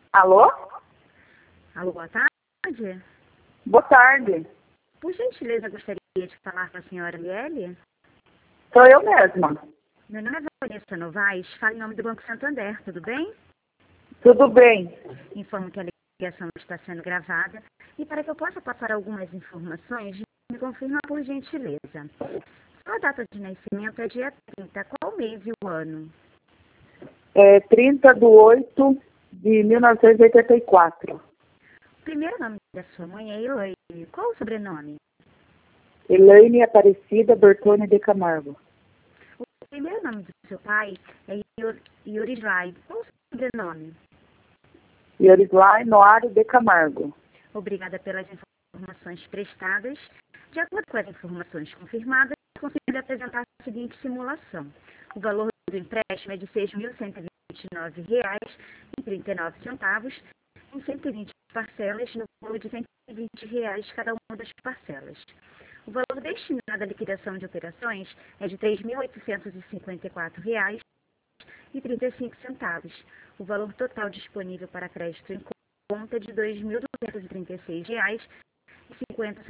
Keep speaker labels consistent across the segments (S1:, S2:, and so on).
S1: Alô?
S2: Alô, boa tarde.
S1: Boa tarde.
S2: Por gentileza, gostaria de falar com a senhora Liele.
S1: Sou eu mesma.
S2: Meu nome é Vanessa Novaes, falo em nome do Banco Santander, tudo bem?
S1: Tudo bem?
S2: Informo que a ligação está sendo gravada e para que eu possa passar algumas informações, me confirma por gentileza. Sua data de nascimento é dia 30, qual mês e o ano?
S1: 30/8 de 1984.
S2: O primeiro nome da sua mãe é Elaine. Qual o sobrenome?
S1: Elaine Aparecida Bertone de Camargo.
S2: O primeiro nome do seu pai é Yorislai. Qual o sobrenome?
S1: Yorislai Noário de Camargo.
S2: Obrigada pelas informações prestadas. De acordo com as informações confirmadas, consigo apresentar a seguinte simulação. O valor do empréstimo é de R$ 6.129,39 em 120 parcelas, no valor de R$ 120 cada uma das parcelas. O valor destinado à liquidação de operações é de R$ 3.854,35. O valor total disponível para crédito em conta é de R$ 2.236,50.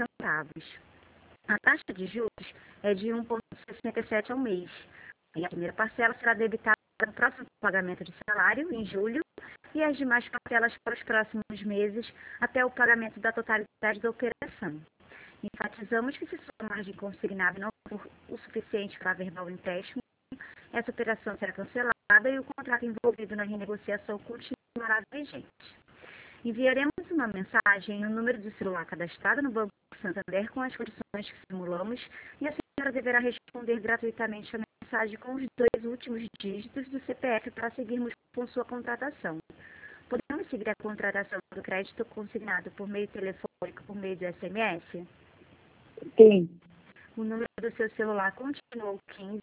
S2: A taxa de juros é de 1,67 ao mês. E a primeira parcela será debitada no próximo pagamento de salário, em julho, e as demais parcelas para os próximos meses, até o pagamento da totalidade da operação. Enfatizamos que se sua margem consignável não for o suficiente para averbar o empréstimo, essa operação será cancelada e o contrato envolvido na renegociação continuará vigente. Enviaremos uma mensagem no número do celular cadastrado no Banco Santander com as condições que simulamos e a senhora deverá responder gratuitamente a mensagem com os 2 últimos dígitos do CPF para seguirmos com sua contratação. Podemos seguir a contratação do crédito consignado por meio telefônico por meio do SMS?
S1: Sim.
S2: O número do seu celular continua o 15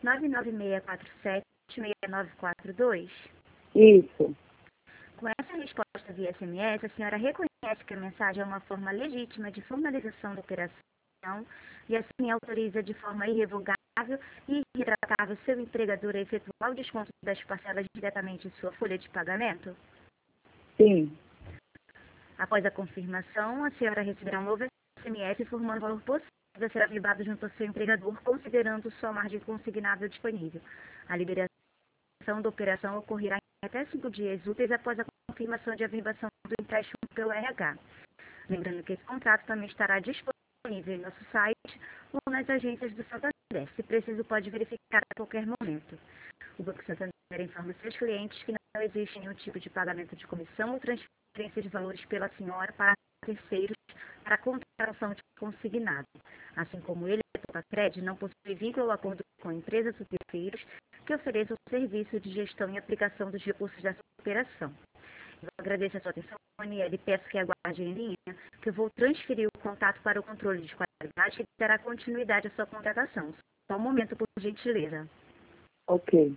S2: 99647 6942?
S1: Isso.
S2: Com essa resposta via SMS, a senhora reconhece que a mensagem é uma forma legítima de formalização da operação e assim autoriza de forma irrevogável e irretratável seu empregador a efetuar o desconto das parcelas diretamente em sua folha de pagamento?
S1: Sim.
S2: Após a confirmação, a senhora receberá um novo SMS informando o valor possível a ser averbado junto ao seu empregador, considerando sua margem consignável disponível. A liberação da operação ocorrerá em até 5 dias úteis após a confirmação de averbação do empréstimo pelo RH. Lembrando que esse contrato também estará disponível em nosso site ou nas agências do Santander. Se preciso, pode verificar a qualquer momento. O Banco Santander informa seus clientes que não existe nenhum tipo de pagamento de comissão ou transferência de valores pela senhora para terceiros para a contratação de consignado. Assim como ele, a Tocacred não possui vínculo ou acordo com empresas ou terceiros que ofereçam o serviço de gestão e aplicação dos recursos dessa operação. Eu agradeço a sua atenção, Aniele, e peço que aguarde em linha, que eu vou transferir o contato para o controle de qualidade que dará continuidade à sua contratação. Só um momento, por gentileza.
S1: Ok.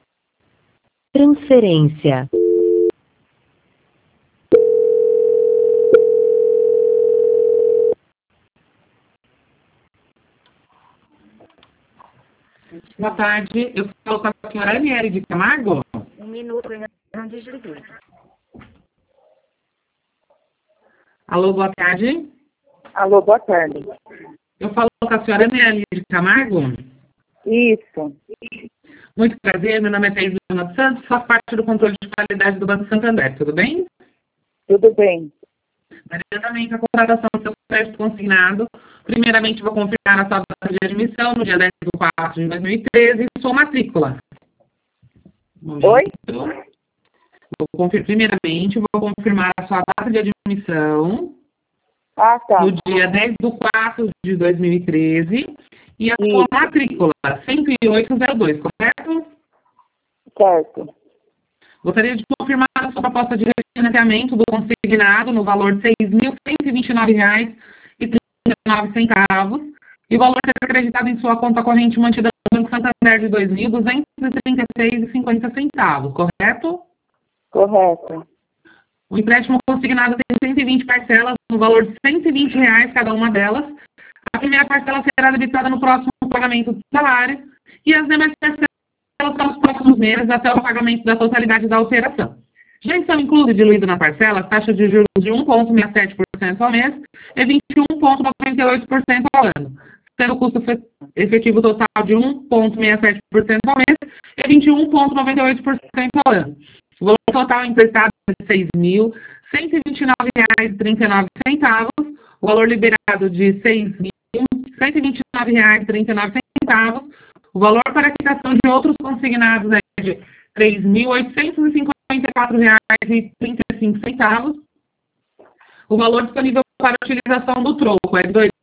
S3: Transferência.
S4: Boa tarde, eu falo com a senhora Aniele de Camargo.
S2: Um minuto, eu ainda não desliguei.
S4: Alô, boa tarde.
S1: Alô, boa tarde.
S4: Eu falo com a senhora Aniele de Camargo.
S1: Isso.
S4: Muito prazer, meu nome é Thaís Luna Santos, faço parte do controle de qualidade do Banco Santander, tudo bem?
S1: Tudo bem.
S4: Diretamente a contratação do seu crédito consignado. Primeiramente, vou confirmar a sua data de admissão no dia 10/4 de 2013 e sua matrícula.
S1: Oi?
S4: Primeiramente, vou confirmar a sua data de admissão
S1: Ah, tá.
S4: no dia 10/4 de 2013 e a sua matrícula, 10802, correto?
S1: Certo.
S4: Gostaria de confirmar a sua proposta de refinanciamento do consignado no valor de R$ 6.129,39 e o valor ser acreditado em sua conta corrente mantida no Banco Santander de R$ 2.236,50, correto?
S1: Correto.
S4: O empréstimo consignado tem 120 parcelas no valor de R$ 120 cada uma delas. A primeira parcela será debitada no próximo pagamento do salário e as demais parcelas para os próximos meses até o pagamento da totalidade da operação. Já estão incluídos e diluídos na parcela as taxas de juros de 1,67% ao mês e 21,98% ao ano, sendo o custo efetivo total de 1,67% ao mês e 21,98% ao ano. O valor total emprestado é R$ 6.129,39, o valor liberado de R$ 6.129,39, o valor para quitação de outros consignados é de R$ 3.854,35, o valor disponível para utilização do troco é de R$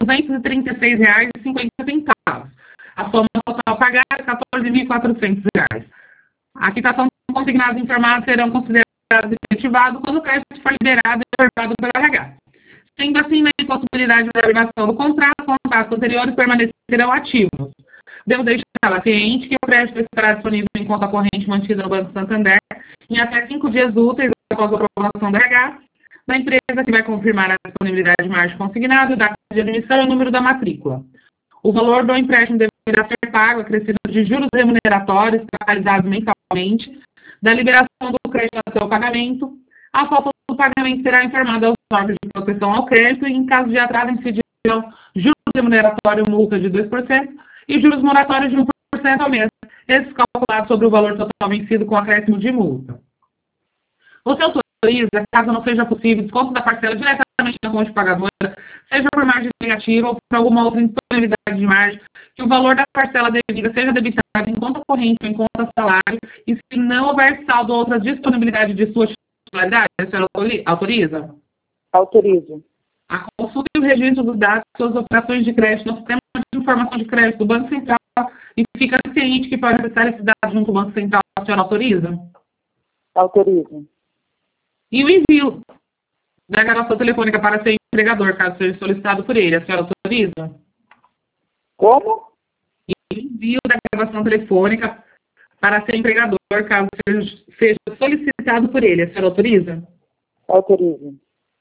S4: 2.236,50. A soma total pagada é R$ 14.400. A quitação dos consignados informados serão considerados efetivados quando o crédito for liberado e aprovado pelo RH. Sendo assim, na impossibilidade da realização do contrato, contratos anteriores permanecerão ativos. Devo deixar ciente que o crédito estará disponível em conta corrente mantida no Banco Santander em até 5 dias úteis após a aprovação do RH da empresa, que vai confirmar a disponibilidade de margem consignada, data de admissão e o número da matrícula. O valor do empréstimo deverá ser pago acrescido de juros remuneratórios capitalizados mensalmente, da liberação do crédito a seu pagamento. A falta do pagamento será informada aos órgãos de proteção ao crédito e, em caso de atraso, incidirão juros remuneratórios, multa de 2% e juros moratórios de 1% ao mês, esses calculados sobre o valor total vencido com acréscimo de multa. Você autoriza, caso não seja possível, desconto da parcela diretamente na conta pagadora, seja por margem negativa ou por alguma outra indisponibilidade de margem, que o valor da parcela devida seja debitado em conta corrente ou em conta salário, e se não houver saldo ou outra disponibilidade de sua titularidade, a senhora autoriza?
S1: Autorizo.
S4: A consulta e o registro dos dados de suas operações de crédito no sistema de informação de crédito do Banco Central e fica ciente que pode acessar esses dados junto ao Banco Central, a senhora autoriza?
S1: Autorizo.
S4: E o envio da gravação telefônica para seu empregador, caso seja solicitado por ele, a senhora autoriza?
S1: Como?
S4: E o envio da gravação telefônica para seu empregador, caso seja solicitado por ele, a senhora autoriza?
S1: Autorizo.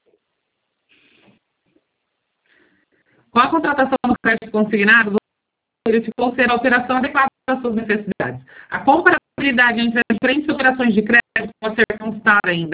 S4: Com a contratação do crédito consignado, verificou ser a operação adequada às suas necessidades. A comparabilidade entre as diferentes operações de crédito pode ser consultada em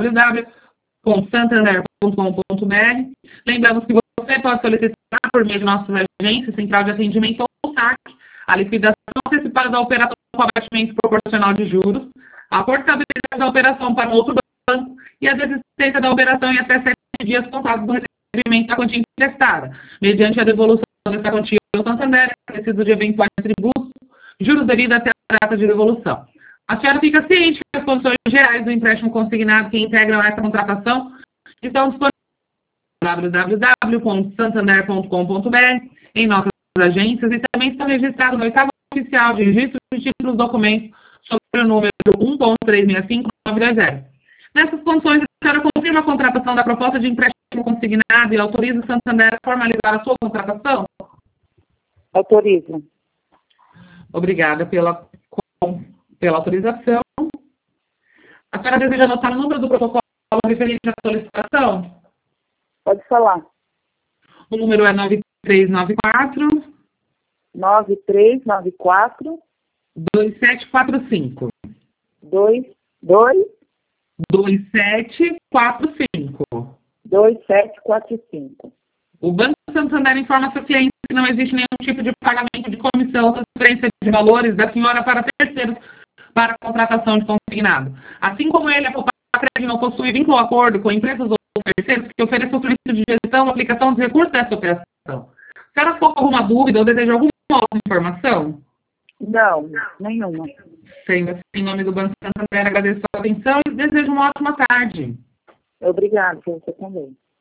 S4: www.santander.com.br. Lembramos que você pode solicitar por meio de nossas agências, central de atendimento ou SAC, a liquidação antecipada da operação com abatimento proporcional de juros, a portabilidade da operação para um outro banco e a desistência da operação em até 7 dias contados do recebimento da quantia emprestada, mediante a devolução dessa quantia ao Santander, preciso de eventuais tributos, juros devidos até a data de devolução. A senhora fica ciente que as condições gerais do empréstimo consignado que integram essa contratação estão disponíveis em www.santander.com.br, em nossas agências, e também estão registrados no oitavo oficial de registro de títulos documentos sobre o número 1.365920. Nessas condições, a senhora confirma a contratação da proposta de empréstimo consignado e autoriza o Santander a formalizar a sua contratação?
S1: Autorizo.
S4: Obrigada pela autorização. A senhora deseja anotar o número do protocolo referente à solicitação?
S1: Pode falar.
S4: O número é 9394
S1: 9394
S4: 2745. 2745.
S1: 2745.
S4: O Banco Santander informa a seu cliente que não existe nenhum tipo de pagamento de comissão ou transferência de valores da senhora para terceiros para a contratação de consignado. Assim como ele, a Copacred não possui vínculo ou acordo com empresas ou terceiros que ofereçam o serviço de gestão ou aplicação dos recursos dessa operação. Se ela for com alguma dúvida ou deseja alguma outra informação?
S1: Não, nenhuma.
S4: Sendo assim, em nome do Banco Santander, agradeço a atenção e desejo uma ótima tarde.
S1: Obrigado, você também.